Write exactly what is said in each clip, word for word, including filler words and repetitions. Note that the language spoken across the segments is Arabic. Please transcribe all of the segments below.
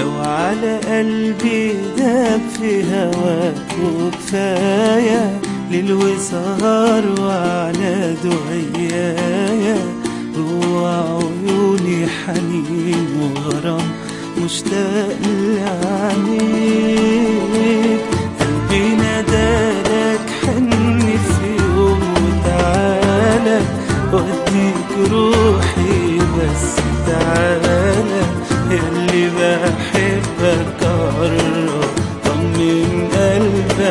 لو على قلبي داب في هواك وكفاية ليل وسهر وعلى دعيايا جوا عيوني حنين وغرام مشتاق لعينيك. قلبي نادالك حن في يوم وتعالى وديك روحي بس تعالى ياللي بحبك قرب طمن قلبي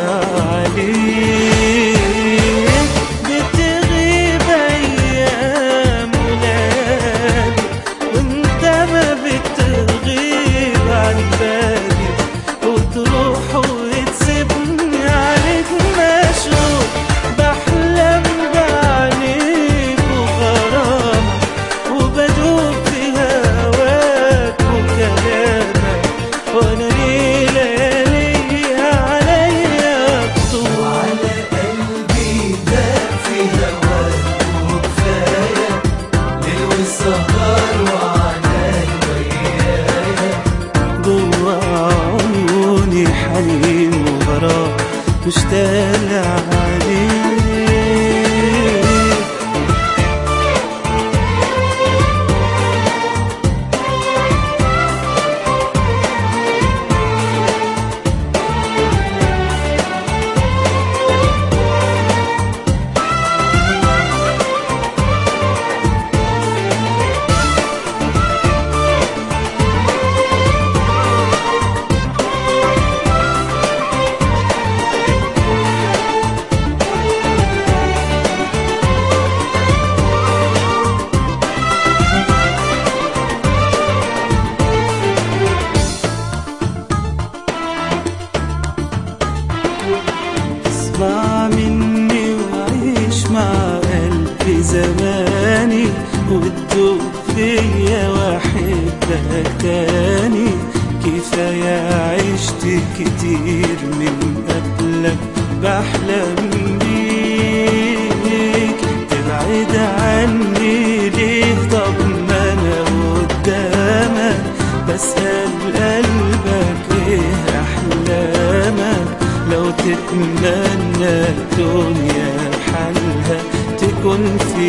عليك. بتغيب ايام ولادي وانت ما بتغيب عن بالي وتروح وتسيبني عليك مشغول بحلم بعينيك وغرامك وبدوب في هواك وكلامك وانا ليه ليالي عليا بطول. وعلى قلبي داب في هواك وكفاية ليل والسهر وعناك ويايا جوا عيوني حنين وغرام مشتاق عليك. اسمع مني وعيش مع قلبي زماني وتدوب فيا واحبك تاني. كفاية عشت كتير من قبلك بحلم بيك تبعد عني ليه؟ طب ما انا قدامك بسأل قلبك ايه احلامك؟ لو تتمنى الدنيا بحالها تكون في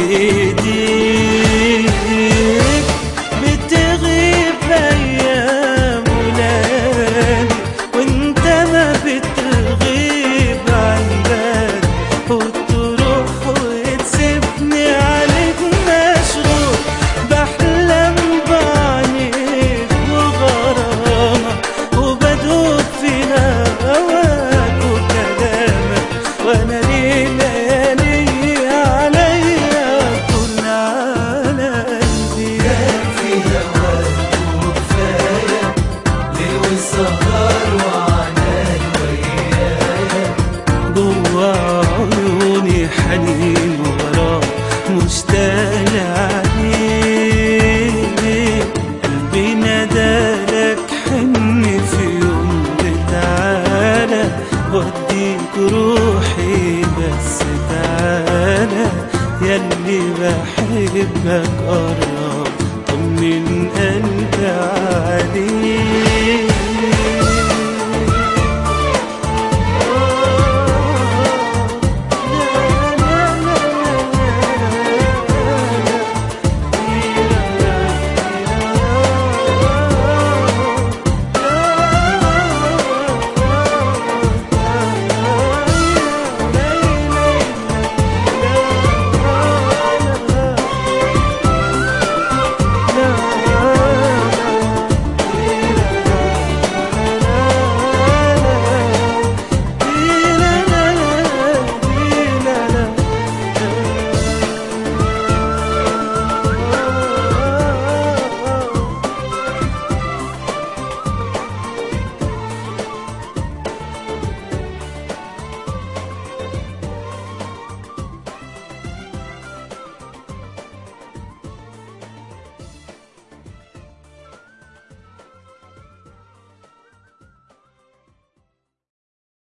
ايديك. بتغيب ايام ولادي وانت ما بتغيب عن بالي وتروح وتسيبني عليك مشغول بحلم بعينيك وغرامك وبدوب في هواك وكلامك وانا ليه ليالي عليا طول على قلبي. داب في هواك وكفاية ليل والسهر وعناك ويايا جوا عيوني حنين وغرام مشتاق عليك. قلبي نادالك حن في يوم تعالى وديك روحي بس تعالى ياللي بحبك قرب طمن قلبي عليك.